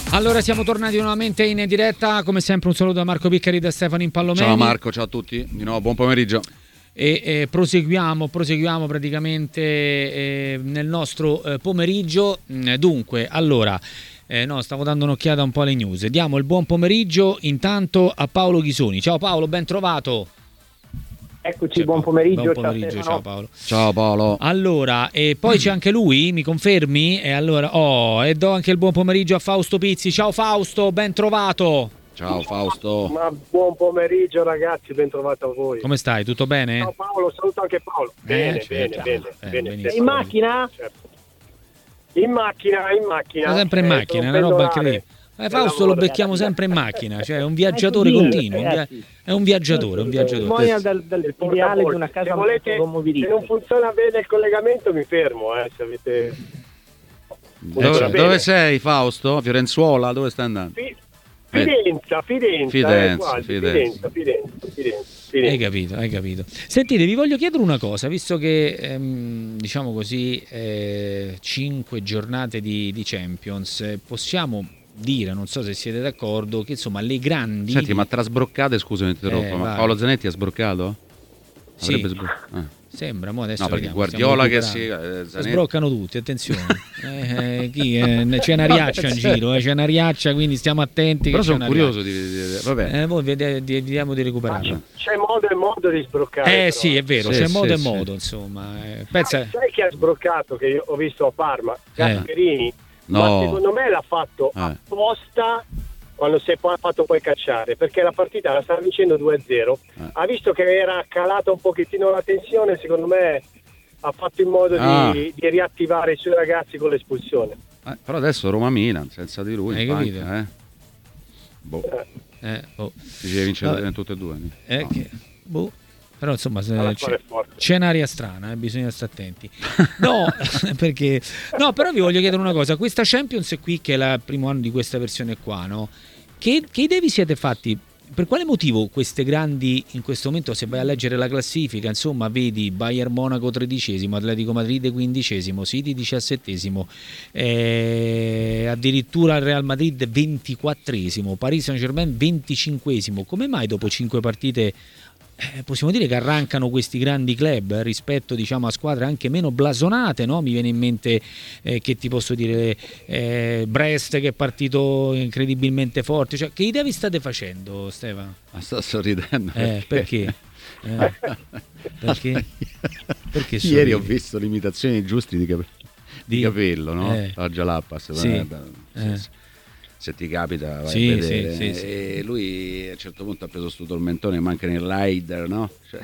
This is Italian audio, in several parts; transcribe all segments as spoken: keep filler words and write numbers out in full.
Allora siamo tornati nuovamente in diretta, come sempre un saluto da Marco Piccari, da Stefano Impallomeni. Ciao Marco, ciao a tutti, di nuovo buon pomeriggio. E eh, proseguiamo, proseguiamo praticamente eh, nel nostro eh, pomeriggio. Dunque, allora, eh, no, stavo dando un'occhiata un po' alle news. Diamo il buon pomeriggio intanto a Paolo Ghisoni. Ciao Paolo, ben trovato. Eccoci, buon pomeriggio. Buon pomeriggio, ciao, ciao Paolo. Ciao Paolo. Allora, e poi c'è anche lui, mi confermi? E allora, oh, e do anche il buon pomeriggio a Fausto Pizzi. Ciao Fausto, ben trovato. Ciao Fausto. Ma buon pomeriggio ragazzi, ben trovato a voi. Come stai? Tutto bene? Ciao Paolo, saluto anche Paolo. Bene, Eh, certo. bene, Eh, bene, bene. benissimo. In macchina? Certo. In macchina, in macchina. Sono sempre in Eh, macchina, è sono una roba pendolare. incredibile. Eh, Fausto lo becchiamo sempre in macchina, cioè è un viaggiatore continuo, un via- è un viaggiatore, un viaggiatore. Testimonia dal, dall'ideale di una casa Se volete, se automobilistica. non funziona bene il collegamento mi fermo, eh, se avete... Dove, Funziona dove bene. sei Fausto? Fiorenzuola? Dove stai andando? Fi- Fidenza, Fidenza, Fidenza, eh, quasi, Fidenza. Fidenza, Fidenza, Fidenza, Fidenza. Hai capito, hai capito. Sentite, vi voglio chiedere una cosa, visto che ehm, diciamo così eh, cinque giornate di, di Champions, eh, possiamo dire, non so se siete d'accordo, che insomma le grandi... Senti, ma tra sbroccate, scusami, ti interrompo, Eh, ma vai. Paolo Zanetti ha sbroccato? Sì. Avrebbe sbro- eh. Sembra, mo adesso No, perché vediamo, Guardiola stiamo che si... recuperando. eh, Si Zanetti- sbroccano tutti, attenzione. Eh, eh, chi, eh, c'è una riaccia in giro, eh, c'è una riaccia, quindi stiamo attenti. Però che c'è sono una curioso riaccia. di vedere. Vabbè. Eh, voi vede- di- vediamo di recuperarla. C'è modo e modo di sbroccare. Eh però. sì, è vero, Sì, c'è sì, modo e sì. modo, insomma. Eh, pensa... Sai chi ha sbroccato che io ho visto a Parma? Gasperini. No. Ma secondo me l'ha fatto Eh. apposta quando si è poi fatto poi cacciare, perché la partita la stava vincendo due a zero. Eh. Ha visto che era calata un pochettino la tensione, secondo me ha fatto in modo Ah. di, di riattivare i suoi ragazzi con l'espulsione. Eh, però adesso Roma-Milan, senza di lui. Hai in capito? panca, eh. Boh, Eh, oh. dicevi vincere Vabbè. tutte e due. Eh, No. che- boh. Però insomma se- Alla c'è, squadra è forte. c'è un'aria strana, eh, bisogna stare attenti. No, perché no, però vi voglio chiedere una cosa, questa Champions qui che è il primo anno di questa versione qua, no? Che, che idee vi siete fatti? Per quale motivo queste grandi in questo momento, se vai a leggere la classifica, insomma, vedi Bayern Monaco tredicesimo, Atletico Madrid quindicesimo, City diciassettesimo, eh, addirittura il Real Madrid ventiquattresimo, Paris Saint-Germain venticinquesimo. Come mai dopo cinque partite eh, possiamo dire che arrancano questi grandi club eh, rispetto, diciamo, a squadre anche meno blasonate, no? Mi viene in mente eh, che ti posso dire eh, Brest, che è partito incredibilmente forte. Cioè, che idea vi state facendo, Stefano? Ma sto sorridendo. Eh, perché? Eh, perché? Perché Ieri sorridi? ho visto l'imitazione giusti di, cap- di Di- capello, no? eh. La Jalappas. Sì. guarda, Eh. se, se ti capita vai Sì, a vedere. sì, sì, sì. E lui a un certo punto ha preso sto tormentone che manca nel rider, no? Cioè,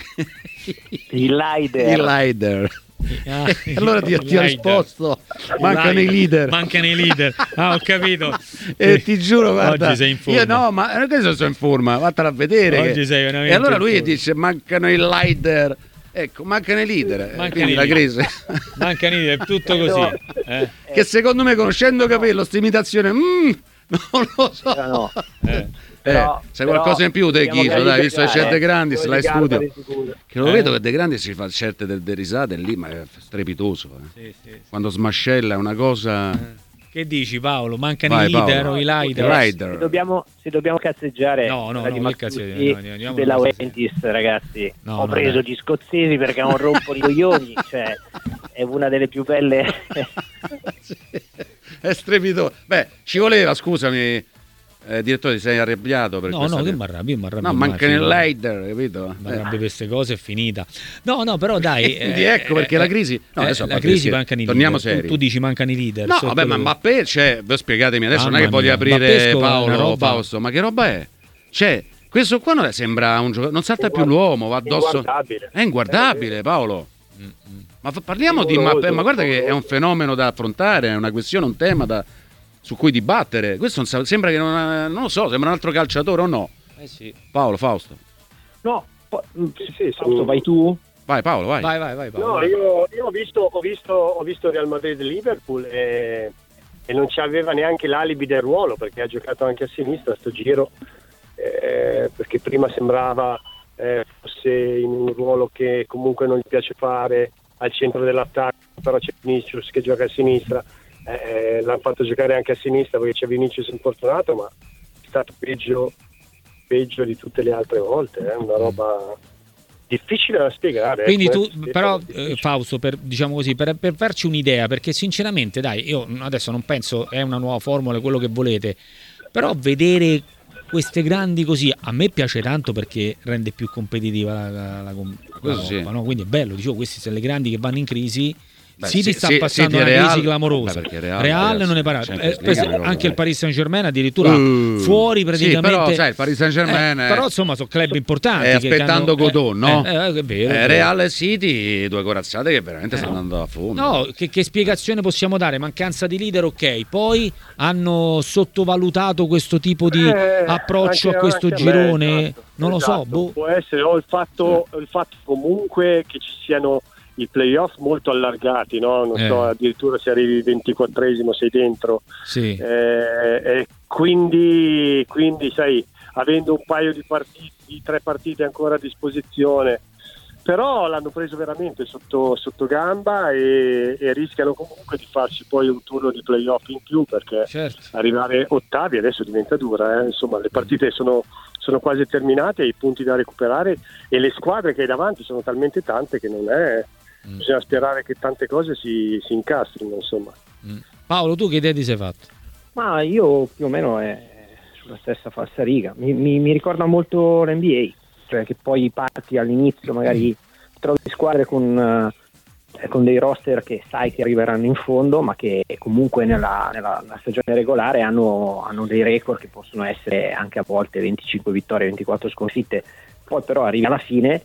Il Leider. il rider. Ah, Allora ti, ti ho il risposto, leader. mancano i leader. Mancano i leader. Ah, ho capito. E ti giuro, guarda, Oggi sei in forma. io no, ma non è che sono in forma, vattela a vedere. Oggi che- sei veramente E allora in lui forma. dice mancano i leader. Ecco, mancano i leader. eh, Mancano quindi i la leader. crisi. Mancano i leader, è tutto così. Eh, Che secondo me, conoscendo Capello, sta imitazione, mm, non lo so. Però no. eh. Eh, Però- c'è però qualcosa in più te dobbiamo Chiso, dai, visto che c'è calibrare. De Grandis là in Garba studio. di sicuro. Che lo Eh. vedo che De Grandis si fa certe delle de risate lì, ma è strepitoso. eh. Sì, sì, sì. Quando smascella è una cosa. Che dici, Paolo? Mancano Vai, i leader Paolo. o i Il leader? rider. Se dobbiamo, se dobbiamo cazzeggiare No, no, quella no, di che Matuidi, cazzo- no, andiamo della con la Ventis, ragazzi, No, ho no, preso dai. gli scozzesi perché non rompono i coglioni, cioè è una delle più belle. Sì, è strepitoso. Beh, ci voleva, scusami, eh, direttore, ti sei arrabbiato per No, questa no, che te- mi arrabbio, io mi arrabbio No, mai, manca nel figurati. leader, capito? Mi arrabbio per queste cose, è finita. No, no, però dai. Quindi ecco perché la crisi- no, eh, adesso a la parte crisi scherzi, mancano i torniamo leader. Tu, seri. tu dici mancano i leader. No, sotto vabbè, ma le- Mbappé, cioè, voi spiegatemi adesso, non è che Mamma voglio mia, aprire Mbappé sco- Paolo, una roba- Fausto, ma che roba è? Cioè, questo qua non è- sembra un giocatore, non salta più l'uomo, va addosso. Inguardabile. È inguardabile, Paolo. Mm, mm. Ma fa- parliamo di Timoroso, Mbappé, ma guarda che è un timoroso. fenomeno da affrontare, è una questione, un tema da- su cui dibattere. Questo non sa- sembra che non, non lo so, sembra un altro calciatore o no? Eh sì. Paolo, Fausto. No, poi, Sì, sì, Fausto, sono- vai tu? Vai Paolo, vai. Vai, vai, vai, Paolo. No, io, io ho visto ho visto ho visto Real Madrid e Liverpool e, e non ci aveva neanche l'alibi del ruolo, perché ha giocato anche a sinistra sto giro, eh, perché prima sembrava eh, fosse in un ruolo che comunque non gli piace fare al centro dell'attacco, però c'è Vinicius che gioca a sinistra, eh, l'hanno fatto giocare anche a sinistra perché c'è Vinicius infortunato, ma è stato peggio, peggio di tutte le altre volte, è eh? una roba difficile da spiegare. Quindi tu, eh, però, eh, Fausto, per, diciamo così, per, per farci un'idea, perché sinceramente, dai, io adesso non penso è una nuova formula, quello che volete, però vedere queste grandi così a me piace tanto perché rende più competitiva la, la, la, la sì. Coppa, no? Quindi è bello, dicevo, queste sono le grandi che vanno in crisi. Beh, City sì, sta sì, passando City una Real, crisi clamorosa. beh, Real, Real non ne parla. Eh, League, anche il Paris Saint-Germain addirittura uh, fuori praticamente. Sì, però sai, il Paris Saint-Germain eh, è, però insomma sono club importanti. è che aspettando hanno, Godot, no? Eh, eh, è vero, eh, è Real e City, due corazzate che veramente eh. stanno andando a fondo. No, che, che spiegazione possiamo dare? Mancanza di leader, ok. Poi hanno sottovalutato questo tipo di eh, approccio anche, a questo anche girone. A me, esatto, non lo esatto. so. Boh. Può essere o il fatto, il fatto comunque che ci siano i playoff molto allargati, no? Non eh. so, addirittura se arrivi ventiquattresimo sei dentro. Sì. Eh, e quindi, quindi sai, avendo un paio di partite, di tre partite ancora a disposizione, però l'hanno preso veramente sotto, sotto gamba e, e rischiano comunque di farci poi un turno di playoff in più, perché certo. arrivare ottavi adesso diventa dura, eh? Insomma le partite sono, sono quasi terminate, i punti da recuperare e le squadre che hai davanti sono talmente tante che non è, mm. bisogna sperare che tante cose si, si incastrino, insomma. Mm. Paolo, tu che idea ti sei fatto? Ma io più o meno è sulla stessa falsariga, mi, mi, mi ricorda molto l'N B A, cioè che poi parti all'inizio, magari trovi squadre con, eh, con dei roster che sai che arriveranno in fondo, ma che comunque nella, nella, nella stagione regolare hanno, hanno dei record che possono essere anche a volte venticinque vittorie, ventiquattro sconfitte, poi però arrivi alla fine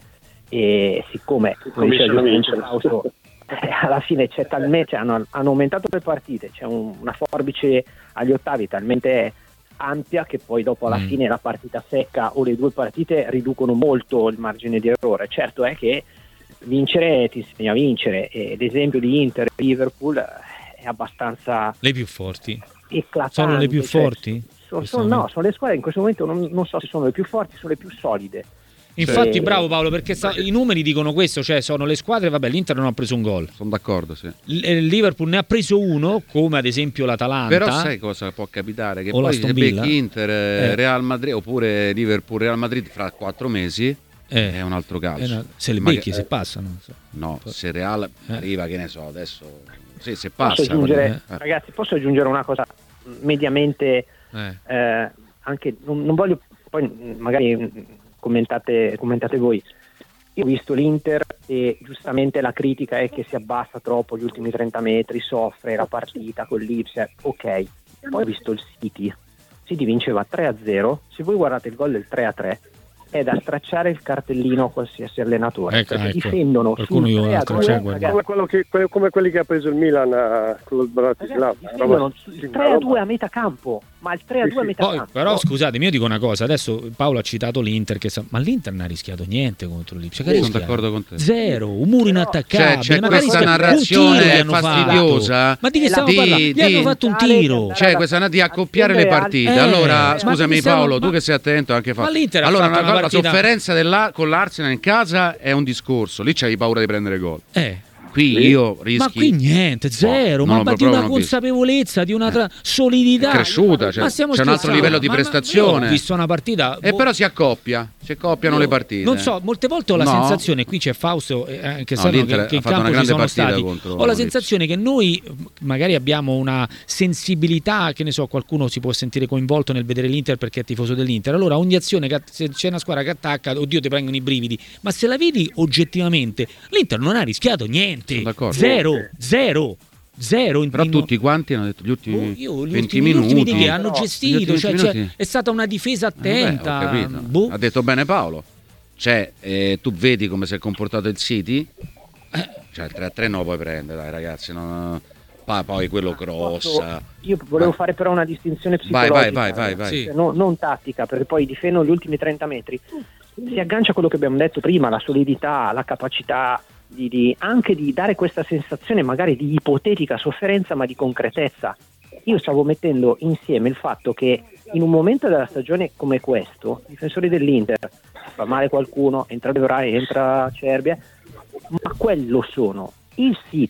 e siccome come dice Giusto, eh, alla fine c'è talmente, cioè hanno, hanno aumentato le partite, c'è un, una forbice agli ottavi talmente ampia che poi dopo alla mm. fine la partita secca o le due partite riducono molto il margine di errore. Certo è che vincere ti insegna a vincere, e l'esempio di Inter e Liverpool è abbastanza le più forti eclatante. Sono le più cioè, forti? Sono, sono, no, sono le squadre in questo momento non, non so se sono le più forti, sono le più solide. Infatti e... bravo Paolo, perché sta, i numeri dicono questo, cioè sono le squadre, vabbè, l'Inter non ha preso un gol, sono d'accordo, sì. Il Liverpool ne ha preso uno, come ad esempio l'Atalanta. Però sai cosa può capitare? Che o poi se becchi Inter, eh. Real Madrid oppure Liverpool, Real Madrid fra quattro mesi eh. è un altro calcio. Una... se le Ma becchi, che... se passano. So. No, se Real eh. arriva, che ne so, adesso sì, se posso passa. aggiungere, eh. Ragazzi, posso aggiungere una cosa mediamente eh. Eh, anche non, non voglio poi magari commentate, commentate voi. Io ho visto l'Inter e giustamente la critica è che si abbassa troppo gli ultimi trenta metri, soffre la partita con l'Ipsia, ok. Poi ho visto il City, City vinceva tre a zero, se voi guardate il gol del tre a tre è da stracciare il cartellino a qualsiasi allenatore, ecco, perché ecco. difendono Qualcuno sul io tre a due, come, quello che, come quelli che ha preso il Milan uh, con il Bratislava, difendono il tre a due a metà campo, ma il tre a due a metà Poi, campo. però scusatemi, io dico una cosa, adesso Paolo ha citato l'Inter, che sa... ma l'Inter non ha rischiato niente contro l'Ipsia, che sono d'accordo con te. Zero, un muro inattaccabile. C'è, c'è magari questa narrazione fastidiosa fatto. Ma di che stiamo di, parlando? Gli di, hanno fatto un tiro. C'è questa di accoppiare le partite. Eh, allora, eh, scusami stiamo... Paolo, ma... tu che sei attento anche fa. Ma l'Inter allora, ha fatto una, una la partita... sofferenza della, con l'Arsenal in casa è un discorso. Lì c'hai paura di prendere gol. Eh. Qui sì. io rischi. Ma qui niente, zero, no, ma, ma di una consapevolezza, di una tra... solidità. È cresciuta, cioè, c'è un altro livello di ma, prestazione. Ma ho visto una partita. E boh, però si accoppia, si accoppiano io, le partite. Non so, molte volte ho la no. sensazione, qui c'è Fausto, eh, anche no, se che, che in campo ci sono stati. Ho la sensazione che noi magari abbiamo una sensibilità, che ne so, qualcuno si può sentire coinvolto nel vedere l'Inter perché è tifoso dell'Inter. Allora ogni azione, che, se c'è una squadra che attacca, oddio, ti prendono i brividi. Ma se la vedi oggettivamente, l'Inter non ha rischiato niente. Zero. Zero, zero, zero. Però in... tutti quanti hanno detto gli ultimi oh, io, gli venti ultimi, minuti gli ultimi che hanno no, gestito, cioè, cioè, è stata una difesa attenta. Eh, beh, ho capito. Boh. Ha detto bene Paolo. Cioè, eh, tu vedi come si è comportato il City? Eh. Cioè, il tre a tre no puoi prendere, dai ragazzi. Non... Poi quello crossa. Io volevo vai. fare però una distinzione psicologica. Vai, vai, vai, vai, vai. Sì. Non, non tattica, perché poi difendono gli ultimi trenta metri. Si aggancia a quello che abbiamo detto prima, la solidità, la capacità Di, di, anche di dare questa sensazione magari di ipotetica sofferenza ma di concretezza. Io stavo mettendo insieme il fatto che in un momento della stagione come questo, i difensori dell'Inter, fa male qualcuno, entra Devray, entra Cervia, ma quello sono. Il City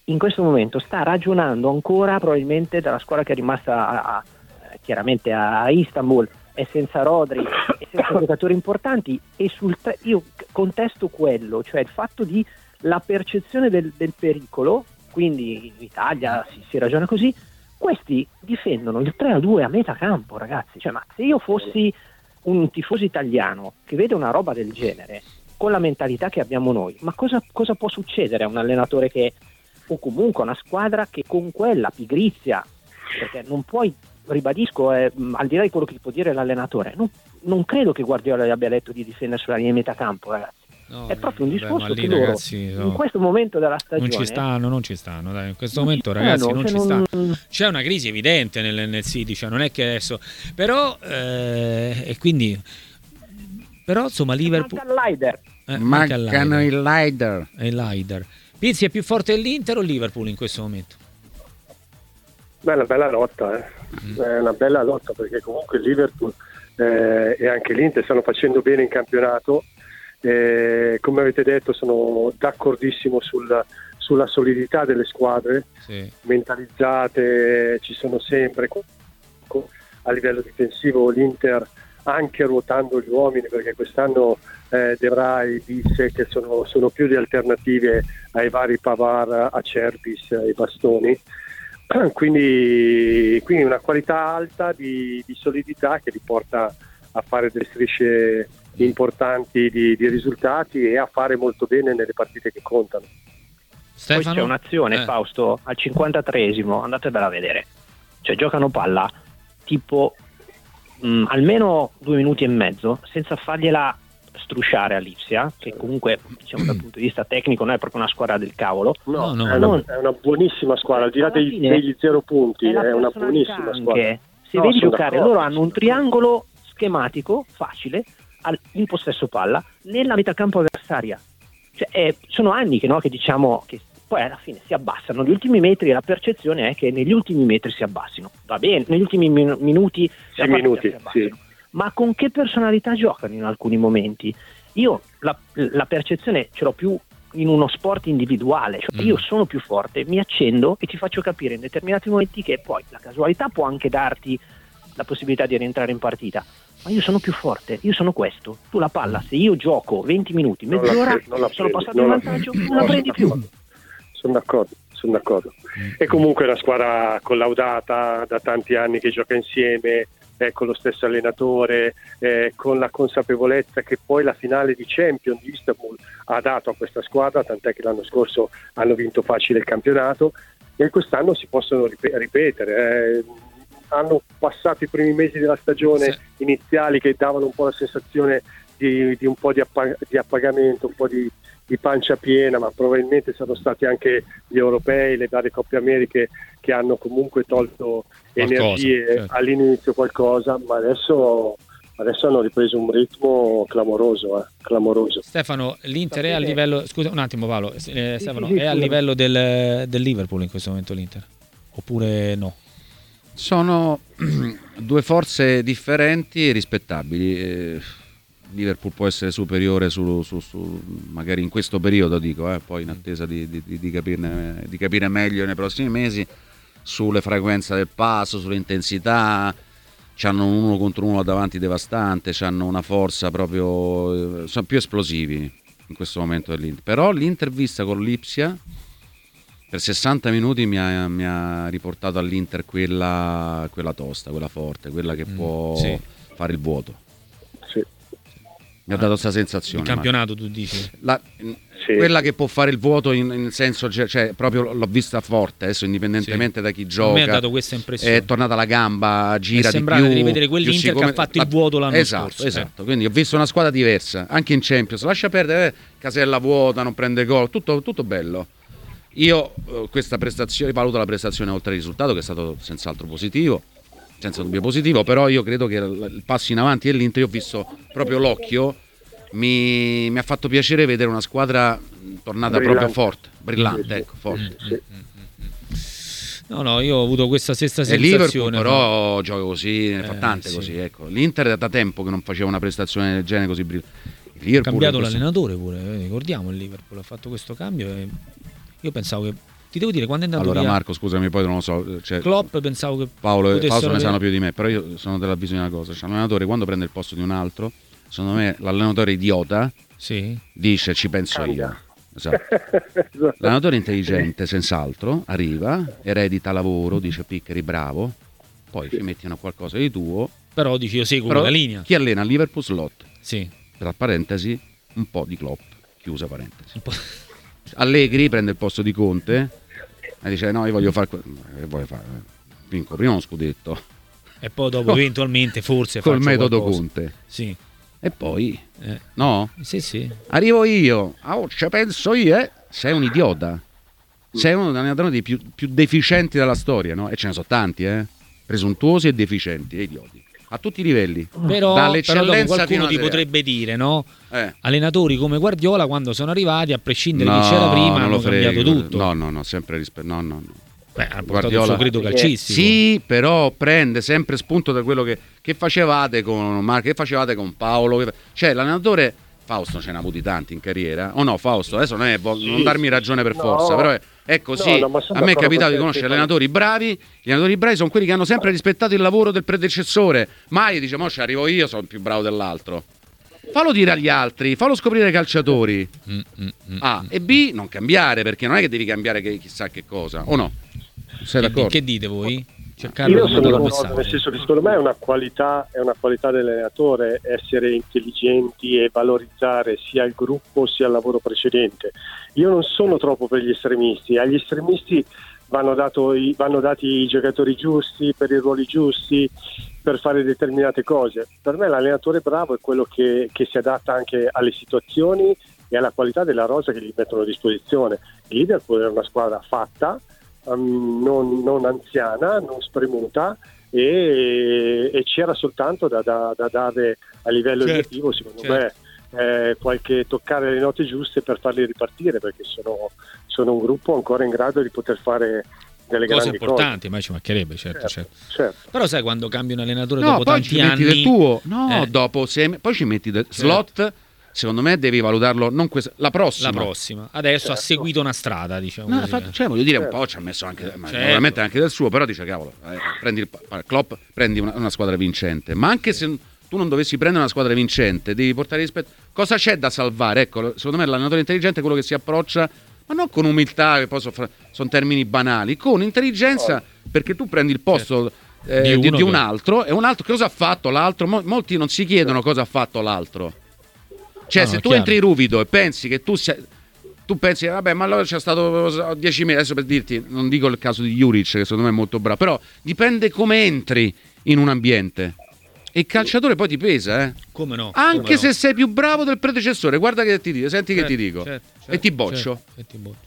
in questo momento sta ragionando ancora probabilmente dalla squadra che è rimasta a, a, chiaramente a Istanbul, è senza Rodri, è senza giocatori importanti, e sul tre, io contesto quello, cioè il fatto di la percezione del, del pericolo, quindi in Italia si, si ragiona così, questi difendono il tre a due a metà campo, ragazzi, cioè, ma se io fossi un tifoso italiano che vede una roba del genere con la mentalità che abbiamo noi, ma cosa, cosa può succedere a un allenatore che, o comunque a una squadra che con quella pigrizia, perché non puoi, ribadisco, eh, al di là di quello che può dire l'allenatore, non, non credo che Guardiola gli abbia detto di difendere sulla linea di metà campo, ragazzi. No, è proprio un discorso vabbè, lì, che loro ragazzi, no, in questo momento della stagione non ci stanno, non ci stanno, dai, in questo non momento stanno, ragazzi non cioè ci non... stanno. C'è una crisi evidente nel, nel City, cioè non è che adesso, però eh, e quindi però insomma Liverpool manca il leader. Eh, Mancano il leader. E il leader. Pizzi, è più forte l'Inter o Liverpool in questo momento? Beh, è una bella lotta, eh. Mm. È una bella lotta, perché comunque il Liverpool eh, e anche l'Inter stanno facendo bene in campionato. Eh, come avete detto, sono d'accordissimo sul, sulla solidità delle squadre, sì, mentalizzate, ci sono sempre. A livello difensivo l'Inter, anche ruotando gli uomini, perché quest'anno eh, De Vrij, Bissek sono, sono più di alternative ai vari Pavard, Acerbis, ai bastoni, quindi, quindi una qualità alta di, di solidità che li porta a fare delle strisce importanti di, di risultati e a fare molto bene nelle partite che contano. Stefano? Poi c'è un'azione, eh. Fausto, al cinquantatreesimo, andatevela a vedere, cioè giocano palla tipo mh, almeno due minuti e mezzo senza fargliela strusciare a Lipsia, che comunque diciamo dal punto di vista tecnico non è proprio una squadra del cavolo. No, no, è, no. una, è una buonissima squadra, al di là Alla dei, fine degli zero punti, è, è una personalità buonissima anche. squadra. Se No, vedi sono giocare, d'accordo, loro hanno sono un triangolo schematico facile al, in possesso palla nella metà campo avversaria, cioè, eh, sono anni che, no, che diciamo che poi alla fine si abbassano gli ultimi metri, e la percezione è che negli ultimi metri si abbassino, va bene, negli ultimi min- minuti, Sì, minuti, si abbassino. sì. Ma con che personalità giocano in alcuni momenti? Io la, la percezione ce l'ho più in uno sport individuale, cioè Mm. io sono più forte, mi accendo e ti faccio capire in determinati momenti che poi la casualità può anche darti la possibilità di rientrare in partita, ma io sono più forte, io sono questo. Tu la palla, se io gioco venti minuti, Non la mezz'ora, pre- non la sono prendi, passato non in la- vantaggio, non no, la sono prendi più. d'accordo. Sono d'accordo, sono d'accordo. E comunque è una squadra collaudata da tanti anni che gioca insieme, eh, con lo stesso allenatore, eh, con la consapevolezza che poi la finale di Champions di Istanbul ha dato a questa squadra, tant'è che l'anno scorso hanno vinto facile il campionato e quest'anno si possono rip- ripetere. Eh, hanno passato i primi mesi della stagione Sì. iniziali che davano un po' la sensazione di, di un po' di, appa- di appagamento, un po' di, di pancia piena, ma probabilmente sono stati anche gli europei, le varie Coppe Americhe che hanno comunque tolto Qualcosa, energie certo. all'inizio, qualcosa, ma adesso, adesso hanno ripreso un ritmo clamoroso, eh, clamoroso. Stefano, l'Inter è a livello, scusa un attimo Paolo, eh, Stefano, sì, è a scusa. livello del, del Liverpool in questo momento l'Inter? Oppure no? Sono due forze differenti e rispettabili. Eh, Liverpool può essere superiore su, su, su magari in questo periodo, dico, eh, poi in attesa di, di, di, capirne, di capire meglio nei prossimi mesi, sulle frequenze del passo, sull'intensità. C'hanno un uno contro uno davanti devastante, c'hanno una forza proprio, sono più esplosivi in questo momento dell'Inter. Però l'intervista con l'Ipsia per sessanta minuti mi ha, mi ha riportato all'Inter quella, quella tosta, quella forte, quella che Mm, può sì. fare il vuoto. Sì. Mi ha dato questa sensazione. Il campionato tu dici? La- Sì. Quella che può fare il vuoto in, in senso, cioè proprio l'ho vista forte adesso, indipendentemente Sì. da chi A gioca. me ha dato questa impressione. È tornata la gamba, gira È di sembrato più. di rivedere quell'Inter più che ha sicuro- fatto il vuoto l'anno esatto, scorso, eh. Esatto, quindi ho visto una squadra diversa, anche in Champions. Lascia perdere, eh, Casella vuota, non prende gol, tutto, tutto bello. Io eh, questa prestazione, valuto la prestazione oltre il risultato, che è stato senz'altro positivo, senza dubbio positivo, però io credo che il, il passo in avanti dell'Inter, io ho visto proprio l'occhio, mi, mi ha fatto piacere vedere una squadra tornata Brillante. proprio forte, brillante, Sì, sì. ecco, forte. Sì. No, no, io ho avuto questa stessa E sensazione. Liverpool però gioca così, ne fa Eh, tante sì. così, ecco. L'Inter è da tempo che non faceva una prestazione del genere così brillante. Il Ha Liverpool cambiato questo- l'allenatore pure, eh, ricordiamo il Liverpool ha fatto questo cambio e io pensavo che ti devo dire, quando è andato allora via Marco, scusami, poi non lo so, cioè, Klopp, pensavo che Paolo, potessero Paolo ne avere- sanno più di me, però io sono dell'avviso di una cosa, cioè, l'allenatore quando prende il posto di un altro, secondo me l'allenatore idiota Sì. dice ci penso Cambia. io. Esatto. L'allenatore intelligente senz'altro arriva, eredita lavoro, dice Piccari bravo, poi ci metti una qualcosa di tuo, Però dici io seguo però la linea. chi allena il Liverpool Slot, Sì. tra parentesi un po' di Klopp, chiusa parentesi. Un po'. Allegri prende il posto di Conte e dice no, io voglio fare que- che voglio fare? Vinco prima uno scudetto E poi dopo eventualmente forse col faccio metodo qualcosa. Conte Sì. e poi Eh. no, Sì, sì. arrivo io, ah, oh, ci penso io, eh. Sei un idiota, sei uno degli allenatori più, più deficienti della storia, no? E ce ne sono tanti, eh? Presuntuosi e deficienti e idioti a tutti i livelli, Però, però dopo dall'eccellenza qualcuno fino ti alla potrebbe dire, no? eh. Allenatori come Guardiola quando sono arrivati, a prescindere No, chi c'era prima, non hanno lo cambiato frego. tutto. No, no, no, sempre rispetto. No, no, no. Beh, ha portato Guardiola- il suo credo Perché- calcistico. Sì, però prende sempre spunto da quello che, che facevate con Marco, che facevate con Paolo. Che, cioè, l'allenatore Fausto ce n'ha avuti tanti in carriera. O no, Fausto, adesso non, è, non darmi ragione per No. forza, però è, è così. No, no, ma sono A me è d'accordo capitato con di te, conoscere Stefano. allenatori bravi. Gli allenatori bravi sono quelli che hanno sempre rispettato il lavoro del predecessore. Mai dice, mo ci arrivo io, sono più bravo dell'altro. Fallo dire agli altri, fallo scoprire ai calciatori. Mm, mm, mm. A e B, non cambiare, perché non è che devi cambiare che chissà che cosa, o no? Sei Che, d'accordo? che dite voi? C'è Carlo Io che sono manda un d'accordo, nel messaggio. senso che secondo me è una qualità, è una qualità dell'allenatore essere intelligenti e valorizzare sia il gruppo sia il lavoro precedente. Io non sono troppo per gli estremisti, agli estremisti vanno, dato i, vanno dati i giocatori giusti per i ruoli giusti per fare determinate cose. Per me l'allenatore bravo è quello che, che si adatta anche alle situazioni e alla qualità della rosa che gli mettono a disposizione. Il Liverpool è una squadra fatta, Um, non, non anziana, non spremuta e, e c'era soltanto da, da, da dare a livello Certo, emotivo, secondo certo. me, eh, qualche toccare le note giuste per farli ripartire, perché sono, sono un gruppo ancora in grado di poter fare delle Cose grandi importanti, ma ci mancherebbe, certo, cose. certo. Certo, certo. Però sai quando cambi un allenatore No, dopo poi tanti ci metti anni del tuo. No, Eh. dopo se- poi ci metti del slot. Secondo me devi valutarlo non questa, la prossima. la prossima. Adesso ha Certo. seguito una strada, diciamo No, così. fa- cioè, voglio dire, un Certo. po' ci ha messo anche, ma Certo. ovviamente anche del suo, però dice cavolo, eh, prendi il pa- Klopp, prendi una, una squadra vincente, ma anche se tu non dovessi prendere una squadra vincente, devi portare rispetto. Cosa c'è da salvare? Ecco, secondo me l'allenatore intelligente è quello che si approccia, ma non con umiltà, che poi sono, sono termini banali, con intelligenza, perché tu prendi il posto eh, Di di, uno di un che- altro, e un altro cosa ha fatto l'altro? Mo- molti non si chiedono cosa ha fatto l'altro. Cioè, No, se no, tu chiaro. entri ruvido e pensi che tu sei. Tu pensi, vabbè, ma allora c'è stato dieci mesi. Adesso per dirti, non dico il caso di Juric, che secondo me è molto bravo, però dipende come entri in un ambiente. E il calciatore poi ti pesa, eh. Come no? Anche come se no. sei più bravo del predecessore. Guarda che ti dico, senti che Certo, ti dico. certo, certo, e ti boccio. certo, e ti boccio.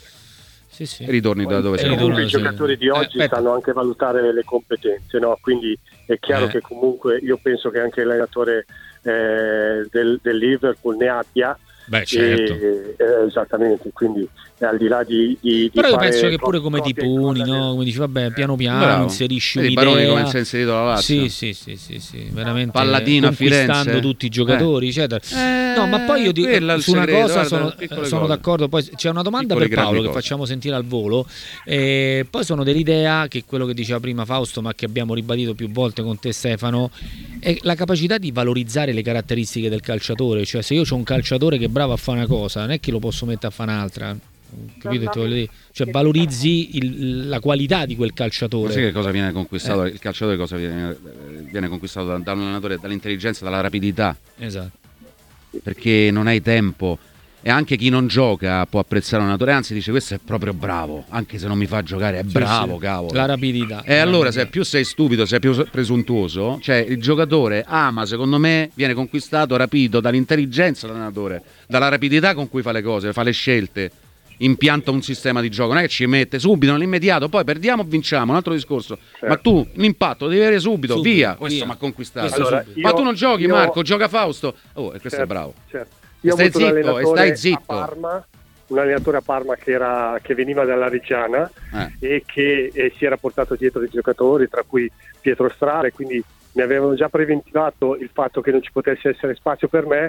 Sì, sì. E ritorni da dove E sei. ritorno Comunque i da- giocatori di Eh, oggi aspetta. sanno anche valutare le competenze, no? Quindi è chiaro Eh. che comunque io penso che anche l'allenatore eh, del, del Liverpool ne abbia. Beh, certo. E, eh, esattamente, quindi eh, al di là di, di, di Però io fare penso che pure come ti copia e poni, incolla no? del- Come dici, vabbè, piano piano Bravo. inserisci Vedi un'idea. Baroni come si è inserito la Lazio? Sì, sì, sì, sì, sì, veramente Palladino a conquistando Firenze. tutti i giocatori, eccetera. Eh, No, ma poi io dico quello è il su una segreto, cosa guarda, sono, piccole sono cose. d'accordo. Poi c'è una domanda Piccole, per Paolo grandi che cose. facciamo sentire al volo. E poi sono dell'idea che quello che diceva prima Fausto, ma che abbiamo ribadito più volte con te, Stefano, è la capacità di valorizzare le caratteristiche del calciatore. Cioè, se io ho un calciatore che è bravo a fare una cosa, non è che lo posso mettere a fare un'altra. Capito? Ti voglio dire? Cioè, valorizzi il- la qualità di quel Ma calciatore. sai che cosa viene conquistato? Eh. Il calciatore cosa viene, viene conquistato da, da un allenatore? Dall'intelligenza, dalla rapidità. Esatto. Perché non hai tempo. E anche chi non gioca può apprezzare un allenatore, anzi dice questo è proprio bravo, anche se non mi fa giocare è Sì, bravo, sì. cavolo. La rapidità. E La allora rapidità. se più sei stupido, sei più presuntuoso, cioè il giocatore ama, secondo me, viene conquistato, rapito dall'intelligenza dell'allenatore, dalla rapidità con cui fa le cose, fa le scelte, impianta un sistema di gioco, non è che ci mette subito, nell'immediato, poi perdiamo o vinciamo, un altro discorso. Certo. Ma tu l'impatto devi avere subito, Subito, via, questo via. mi ha conquistato. Questo Allora, subito. Ma io- tu non giochi, io- Marco, gioca Fausto. Oh, e questo Certo, è bravo. certo. Io ho Stai avuto un zitto, e allenatore stai a zitto. Parma, un allenatore a Parma che, era, che veniva dalla Reggiana Eh. e che eh, si era portato dietro i giocatori, tra cui Pietro Strale, quindi mi avevano già preventivato il fatto che non ci potesse essere spazio per me,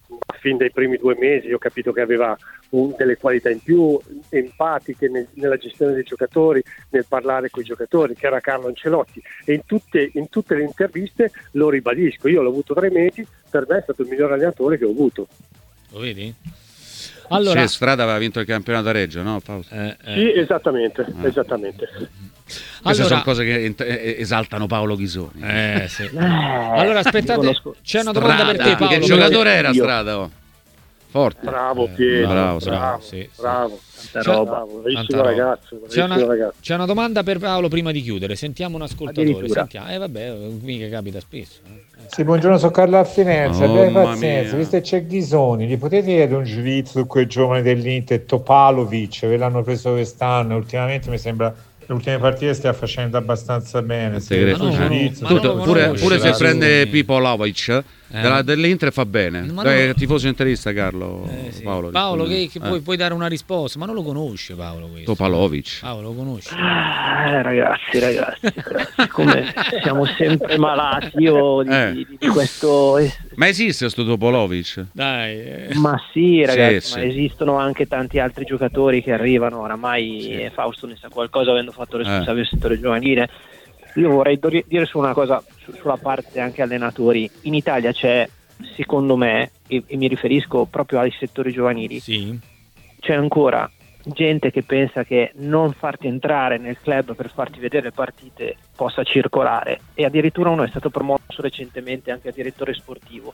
fin dai primi due mesi ho capito che aveva un, delle qualità in più, empatiche nel, nella gestione dei giocatori, nel parlare con i giocatori, che era Carlo Ancelotti, e in tutte, in tutte le interviste lo ribadisco, io l'ho avuto tre mesi, per me è stato il miglior allenatore che ho avuto. Lo vedi? Allora, sì, Strada aveva vinto il campionato a Reggio, no Fausto? Eh, eh. Sì, esattamente, eh. esattamente. Queste allora, sono cose che esaltano Paolo Ghisoni. Eh, sì. eh, allora aspettate, c'è una domanda Strada, per te, Paolo. che giocatore era Strada? Oh. Forte. Bravo Piero, eh, bravo, bravo, bravo, sì, sì. bravo. C'è, bravo, bravissimo ragazzo, c'è, una, ragazzo. c'è una domanda per Paolo prima di chiudere. Sentiamo un ascoltatore. Sentiamo. Eh vabbè, mica capita spesso. Eh. Sì, buongiorno, sono Carlo a Firenze. Oh, Abbiate pazienza, mia. visto che c'è Ghisoni, gli potete dire un giudizio su quei giovani dell'Inter, Topalovic, ve l'hanno preso quest'anno, ultimamente mi sembra le ultime partite stia facendo abbastanza bene. Se ma no, giudizio, ma no, tutto, ma pure, pure se prende sì. Pipo Lovic Eh. della, dell'Inter fa bene. Ma Dai, no. tifoso interista Carlo. Eh, sì. Paolo, Paolo che, risponde. che Eh. puoi, puoi dare una risposta, ma non lo conosce Paolo questo. Topalovic. Paolo lo conosce. Eh, ragazzi, ragazzi, ragazzi, come siamo sempre malati io di, Eh. di, di questo. Ma esiste sto Topalovic? Dai. Eh. Ma sì, ragazzi, Sì, ma sì. esistono anche tanti altri giocatori che arrivano. Oramai Sì. eh, Fausto ne sa qualcosa, avendo fatto responsabile del settore giovanile. Io vorrei do- dire su una cosa su- sulla parte anche allenatori. In Italia c'è, secondo me, e, e mi riferisco proprio ai settori giovanili, Sì. c'è ancora gente che pensa che non farti entrare nel club per farti vedere le partite possa circolare, e addirittura uno è stato promosso recentemente anche a direttore sportivo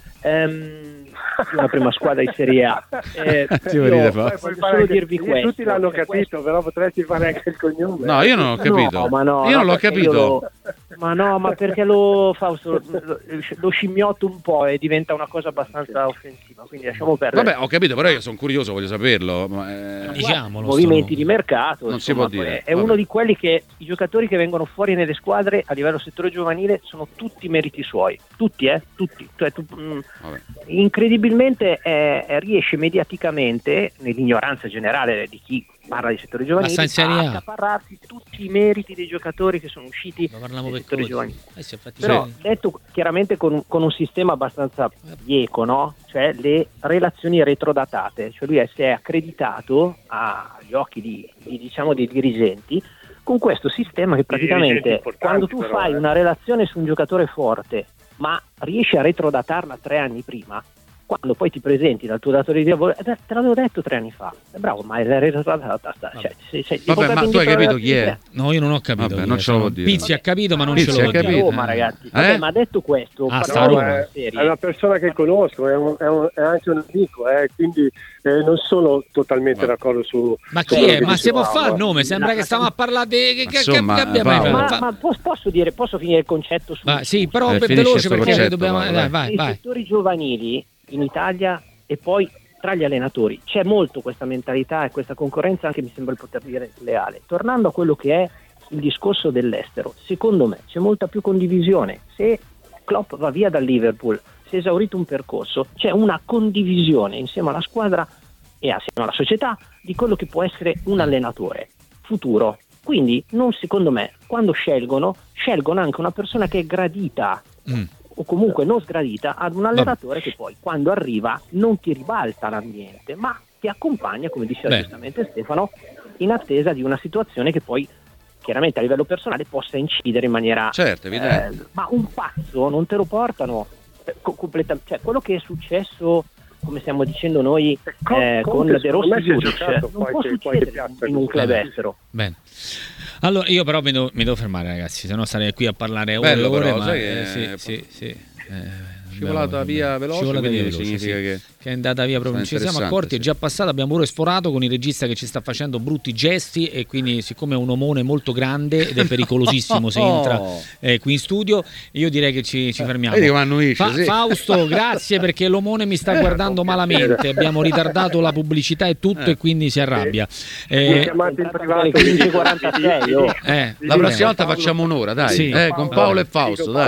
ehm, di una prima squadra di Serie A. eh, Ti io vorrei fare? voglio solo dirvi questo, Tutti l'hanno cioè, capito, però potresti fare anche il cognome. No, io non ho capito. No, ma no, io non no, l'ho perché capito. io lo- ma no, ma perché lo Fausto lo, lo scimmiotto un po' e diventa una cosa abbastanza offensiva, quindi lasciamo perdere. Vabbè, ho capito, però io sono curioso, voglio saperlo. Ma, eh, Diciamolo. movimenti sto di mercato, Non si insomma, può dire, è vabbè. uno di quelli che i giocatori che vengono fuori nelle squadre a livello settore giovanile sono tutti meriti suoi, tutti eh, tutti, cioè, tu, mh, vabbè. incredibilmente eh, riesce mediaticamente, nell'ignoranza generale di chi parla di settore giovanile, Ma sta in Serie A. a accaparrarsi tutti i meriti dei giocatori che sono usciti Ma parliamo dai per settori cosa. giovanili. Eh sì, infatti Però sì. detto chiaramente con un, con un sistema abbastanza bieco, no? Cioè le relazioni retrodatate, cioè lui è, si è accreditato agli occhi di, di, diciamo dei dirigenti con questo sistema che praticamente importanti, quando tu però, fai eh. una relazione su un giocatore forte ma riesci a retrodatarla tre anni prima, quando poi ti presenti dal tuo datore di lavoro, eh, te l'avevo detto tre anni fa, è bravo, ma è la retrodata, cioè, se, se, Vabbè, ma tu hai capito chi è? No, io non ho capito. Vabbè, chi non è. ce lo vuol dire. Pizzi ha capito, ma non Pizzi ce lo ha vuol dire. capito. Roma, Eh. ragazzi. Vabbè, Eh? ma detto questo, Ah, parliamo sta a di Roma. una è, serie. è una persona che conosco, è, un- è un- è anche un amico, eh, quindi eh, non sono totalmente Ma- d'accordo su. Ma su chi quello è? che Ma si può dicevamo, fare il eh. nome? Sembra che stiamo a parlare di che, che, Insomma, che abbiamo Paolo. mai Ma, fatto. ma posso, posso dire, posso finire il concetto su, Va, sì, su- però Eh, per finisce veloce sto perché concetto, dobbiamo. vai, Dai, vai. vai, nei vai. settori giovanili in Italia e poi tra gli allenatori c'è molto questa mentalità e questa concorrenza, anche mi sembra di poter dire leale. Tornando a quello che è il discorso dell'estero, secondo me c'è molta più condivisione. Se Klopp va via dal Liverpool, si è esaurito un percorso, c'è una condivisione insieme alla squadra e assieme alla società di quello che può essere un allenatore futuro. Quindi non, secondo me, quando scelgono, scelgono anche una persona che è gradita Mm. o comunque non sgradita ad un allenatore che poi quando arriva non ti ribalta l'ambiente ma ti accompagna, come diceva Beh. giustamente Stefano, in attesa di una situazione che poi chiaramente a livello personale possa incidere in maniera Certo, evidente. eh, ma un pazzo non te lo portano eh, co- completamente, cioè quello che è successo, come stiamo dicendo noi, Con- eh, con Conte, De Rossi secondo me si è Juric, giocato non può qualche- qualche succedere piazza in un così. club Vabbè. estero. Bene. Allora, io però mi devo, mi devo fermare, ragazzi, se no sarei qui a parlare ore e Bello, ore. però, Ma, sai eh, che- sì, sì, sì. Eh, Scivolata bello, via bello. veloce, Scivolata quindi via veloce, significa sì. che- che è andata via proprio. Non ci siamo interessante, accorti, è sì. già passata. Abbiamo pure sforato con il regista che ci sta facendo brutti gesti. E quindi, siccome è un omone molto grande ed è pericolosissimo se entra eh, qui in studio, io direi che ci, ci fermiamo. Vedi come annuisce, Fa- sì. Fausto, grazie perché l'omone mi sta guardando malamente. Abbiamo ritardato la pubblicità e tutto, Eh. e quindi si arrabbia. Mi Eh, chiamate in privato, Alle quindici e quarantasei, oh. eh, La prossima volta facciamo un'ora, dai. Sì. eh, con Paolo e Fausto, Paolo dai. di-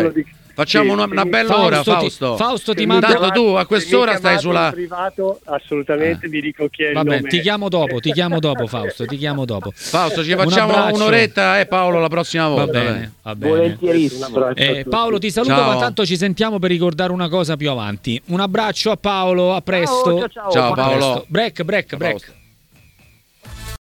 Facciamo Sì, una, sì. una bella Fausto ora, ti- Fausto. Fausto ti Se manda- mi Tanto tu a chiamate- quest'ora se mi stai chiamate sulla- in privato, assolutamente vi dico chi è il Vabbè, nome. ti chiamo dopo, ti chiamo dopo Fausto, ti chiamo dopo. Fausto, ci Un facciamo abbraccio. un'oretta, eh Paolo, la prossima Va volta. bene, dai. va bene. Volentierissimo. Un abbraccio a Eh, tutti. Paolo ti saluto, Ciao. ma tanto ci sentiamo per ricordare una cosa più avanti. Un abbraccio a Paolo, a presto. Ciao, ciao, ciao. Ciao A presto. Paolo. Break, break, break. Fausto.